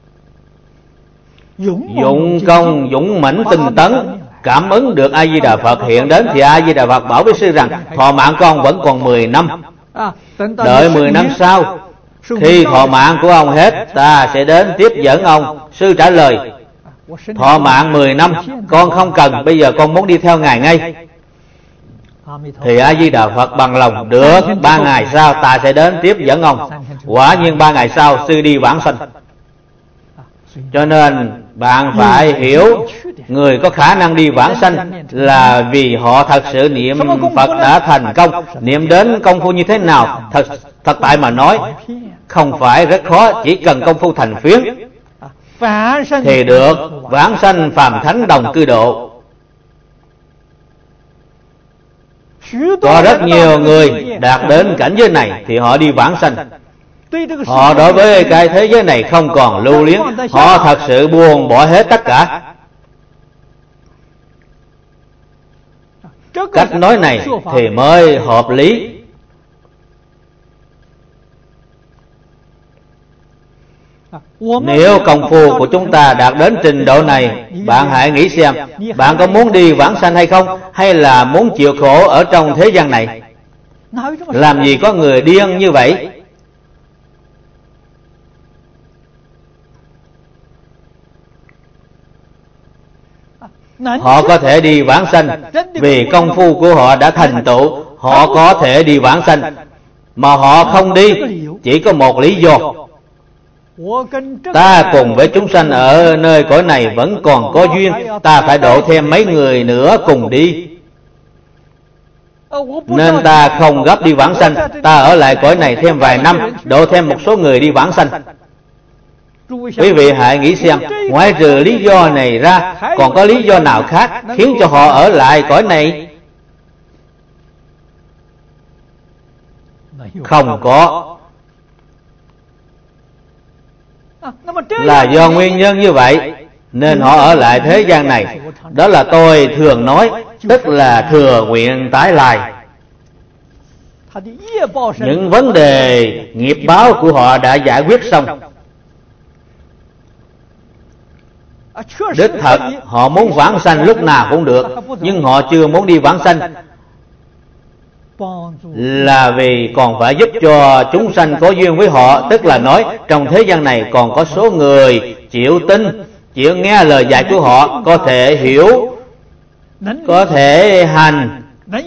A: dụng công dũng mãnh tinh tấn, cảm ứng được A Di Đà Phật hiện đến, thì A Di Đà Phật bảo với sư rằng thọ mạng của ông vẫn còn mười năm. Đợi mười năm sau, khi thọ mạng của ông hết, ta sẽ đến tiếp dẫn ông. Sư trả lời, thọ mạng mười năm, con không cần, bây giờ con muốn đi theo Ngài ngay. Thì A Di Đà Phật bằng lòng, được, ba ngày sau ta sẽ đến tiếp dẫn ông. Quả nhiên ba ngày sau sư đi vãng sanh. Cho nên bạn phải hiểu, người có khả năng đi vãng sanh là vì họ thật sự niệm Phật đã thành công. Niệm đến công phu như thế nào? Thật, thật tại mà nói, không phải rất khó, chỉ cần công phu thành phiến thì được vãng sanh phàm thánh đồng cư độ. Có rất nhiều người đạt đến cảnh giới này thì họ đi vãng sanh. Họ đối với cái thế giới này không còn lưu luyến, họ thật sự buông bỏ hết tất cả. Cách nói này thì mới hợp lý. Nếu công phu của chúng ta đạt đến trình độ này, bạn hãy nghĩ xem, bạn có muốn đi vãng sanh hay không, hay là muốn chịu khổ ở trong thế gian này? Làm gì có người điên như vậy? Họ có thể đi vãng sanh vì công phu của họ đã thành tựu. Họ có thể đi vãng sanh, mà họ không đi chỉ có một lý do: ta cùng với chúng sanh ở nơi cõi này vẫn còn có duyên, ta phải độ thêm mấy người nữa cùng đi, nên ta không gấp đi vãng sanh. Ta ở lại cõi này thêm vài năm, độ thêm một số người đi vãng sanh. Quý vị hãy nghĩ xem, ngoài trừ lý do này ra, còn có lý do nào khác khiến cho họ ở lại cõi này? Không có. Là do nguyên nhân như vậy nên họ ở lại thế gian này. Đó là tôi thường nói, tức là thừa nguyện tái lai. Những vấn đề nghiệp báo của họ đã giải quyết xong. Đích thật họ muốn vãng sanh lúc nào cũng được, nhưng họ chưa muốn đi vãng sanh là vì còn phải giúp cho chúng sanh có duyên với họ. Tức là nói trong thế gian này còn có số người chịu tin, chịu nghe lời dạy của họ, có thể hiểu, có thể hành.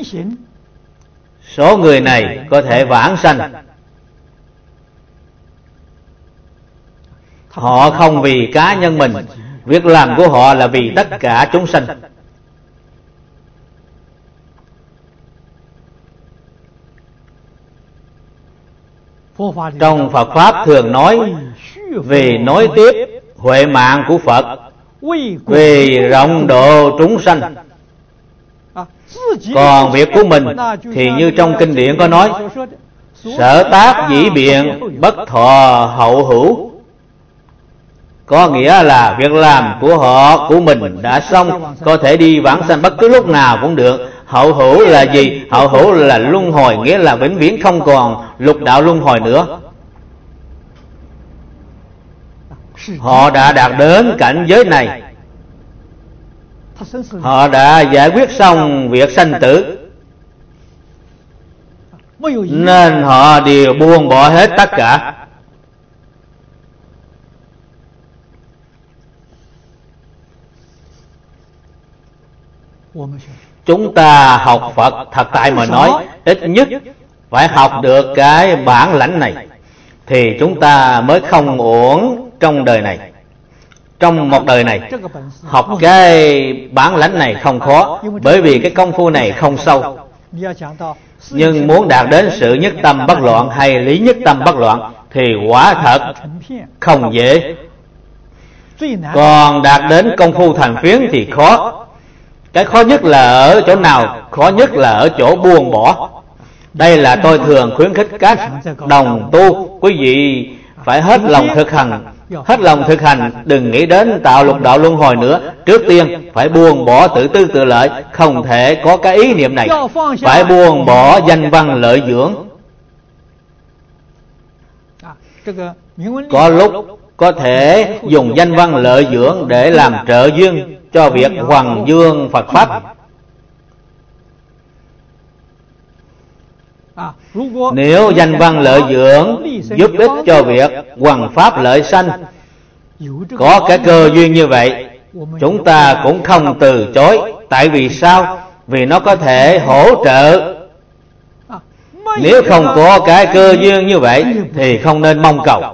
A: Số người này có thể vãng sanh. Họ không vì cá nhân mình, việc làm của họ là vì tất cả chúng sanh. Trong Phật Pháp thường nói về nối tiếp huệ mạng của Phật, vì rộng độ chúng sanh. Còn việc của mình thì như trong kinh điển có nói, sở tác dĩ biện, bất thọ hậu hữu. Có nghĩa là việc làm của họ, của mình đã xong, có thể đi vãng sanh bất cứ lúc nào cũng được. Hậu hữu là gì? Hậu hữu là luân hồi, nghĩa là vĩnh viễn không còn lục đạo luân hồi nữa. Họ đã đạt đến cảnh giới này, họ đã giải quyết xong việc sanh tử, nên họ đều buông bỏ hết tất cả. Chúng ta học Phật thật tại mà nói, ít nhất phải học được cái bản lãnh này thì chúng ta mới không uổng trong đời này. Trong một đời này, học cái bản lãnh này không khó, bởi vì cái công phu này không sâu. Nhưng muốn đạt đến sự nhất tâm bất loạn hay lý nhất tâm bất loạn thì quả thật không dễ. Còn đạt đến công phu thành phiến thì khó. Cái khó nhất là ở chỗ nào? Khó nhất là ở chỗ buông bỏ. Đây là tôi thường khuyến khích các đồng tu, quý vị phải hết lòng thực hành. Hết lòng thực hành, đừng nghĩ đến tạo lục đạo luân hồi nữa. Trước tiên phải buông bỏ tự tư tự lợi. Không thể có cái ý niệm này. Phải buông bỏ danh văn lợi dưỡng. Có lúc có thể dùng danh văn lợi dưỡng để làm trợ duyên cho việc hoằng dương Phật Pháp. Nếu danh văn lợi dưỡng giúp ích cho việc hoằng Pháp lợi sanh, có cái cơ duyên như vậy, chúng ta cũng không từ chối. Tại vì sao? Vì nó có thể hỗ trợ. Nếu không có cái cơ duyên như vậy thì không nên mong cầu.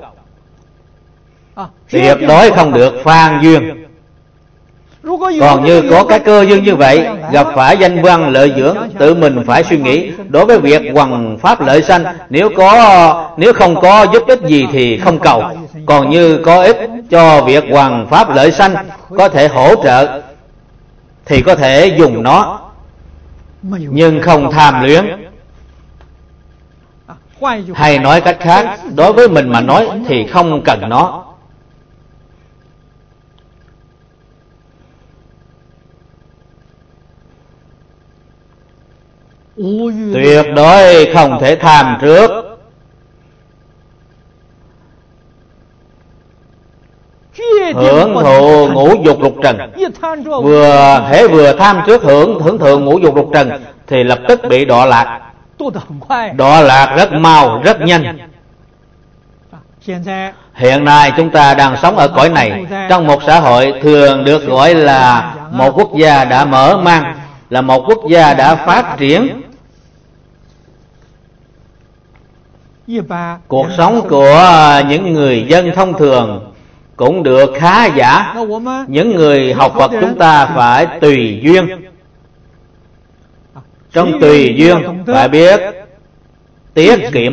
A: Tuyệt đối không được phan duyên. Còn như có cái cơ duyên như vậy, gặp phải danh văn lợi dưỡng, tự mình phải suy nghĩ. Đối với việc hoằng Pháp lợi sanh, nếu có nếu không có giúp ích gì thì không cầu. Còn như có ích cho việc hoằng Pháp lợi sanh, có thể hỗ trợ, thì có thể dùng nó, nhưng không tham luyến. Hay nói cách khác, đối với mình mà nói thì không cần nó. Tuyệt đối không thể tham trước. Hưởng thụ ngũ dục lục trần, vừa hễ vừa tham trước hưởng hưởng thụ ngũ dục lục trần thì lập tức bị đọa lạc. Đọa lạc rất mau, rất nhanh. Hiện nay chúng ta đang sống ở cõi này, trong một xã hội thường được gọi là một quốc gia đã mở mang, là một quốc gia đã phát triển. Cuộc sống của những người dân thông thường cũng được khá giả. Những người học Phật chúng ta phải tùy duyên. Trong tùy duyên phải biết tiết kiệm.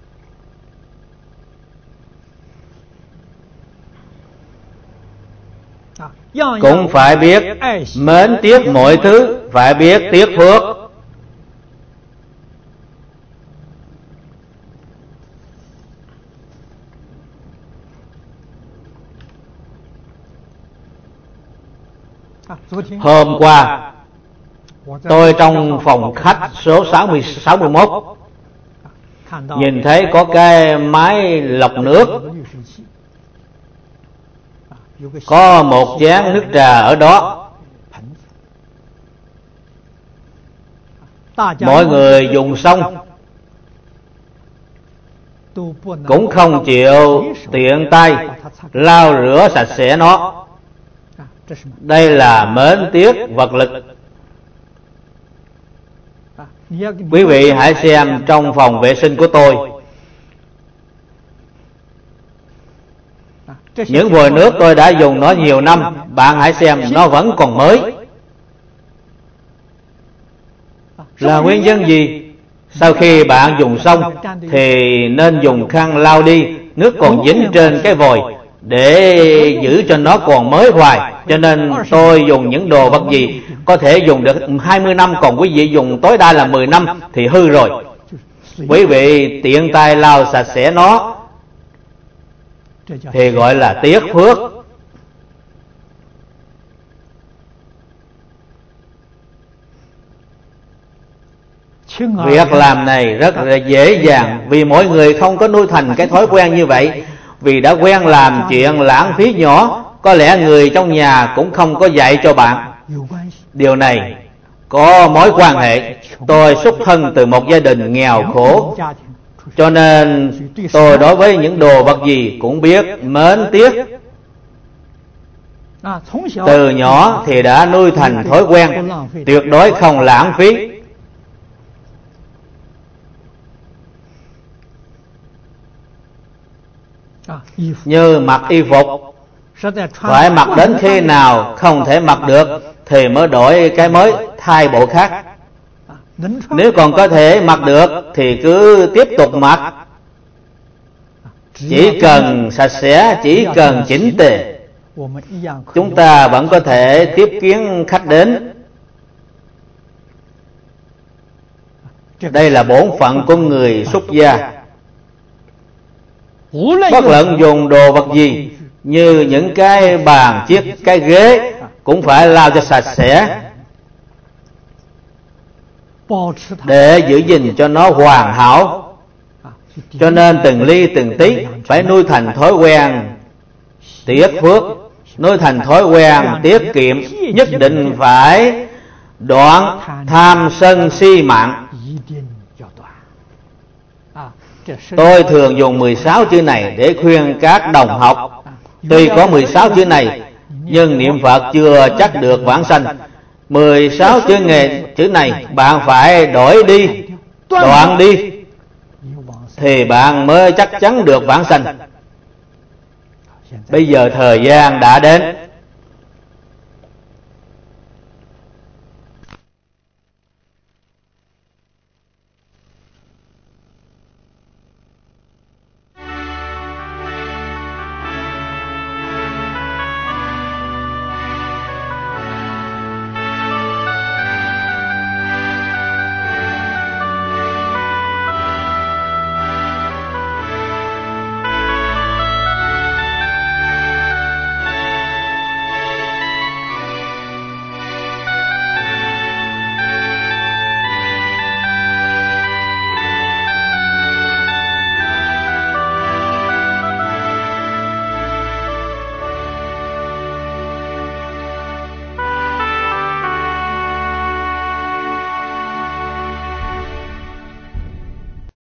A: Cũng phải biết mến tiếc mọi thứ, phải biết tiếc phước. Hôm qua tôi trong phòng khách số sáu mươi, sáu mươi mốt nhìn thấy có cái máy lọc nước, có một chén nước trà ở đó. Mọi người dùng xong cũng không chịu tiện tay lau rửa sạch sẽ nó. Đây là mến tiếc vật lực. Quý vị hãy xem trong phòng vệ sinh của tôi, những vòi nước tôi đã dùng nó nhiều năm, bạn hãy xem nó vẫn còn mới. Là nguyên nhân gì? Sau khi bạn dùng xong thì nên dùng khăn lau đi, nước còn dính trên cái vòi để giữ cho nó còn mới hoài. Cho nên tôi dùng những đồ vật gì có thể dùng được hai mươi năm, còn quý vị dùng tối đa là mười năm thì hư rồi. Quý vị tiện tay lau sạch sẽ nó thì gọi là tiếc phước. Việc làm này rất là dễ dàng, vì mỗi người không có nuôi thành cái thói quen như vậy. Vì đã quen làm chuyện lãng phí nhỏ, có lẽ người trong nhà cũng không có dạy cho bạn. Điều này có mối quan hệ. Tôi xuất thân từ một gia đình nghèo khổ, cho nên tôi đối với những đồ vật gì cũng biết mến tiếc. Từ nhỏ thì đã nuôi thành thói quen, tuyệt đối không lãng phí. Như mặc y phục, phải mặc đến khi nào không thể mặc được thì mới đổi cái mới, thay bộ khác. Nếu còn có thể mặc được thì cứ tiếp tục mặc. Chỉ cần sạch sẽ, chỉ cần chỉnh tề, chúng ta vẫn có thể tiếp kiến khách đến. Đây là bổn phận của người xuất gia. Bất luận dùng đồ vật gì, như những cái bàn, chiếc, cái ghế, cũng phải lau cho sạch sẽ, để giữ gìn cho nó hoàn hảo. Cho nên từng ly từng tí phải nuôi thành thói quen tiết phước, nuôi thành thói quen tiết kiệm. Nhất định phải đoạn tham sân si mạng. Tôi thường dùng mười sáu chữ này để khuyên các đồng học. Tuy có mười sáu chữ này, nhưng niệm Phật chưa chắc được vãng sanh. Mười sáu chữ nghề chữ này bạn phải đổi đi, đoạn đi, thì bạn mới chắc chắn được vãng sanh. Bây giờ thời gian đã đến,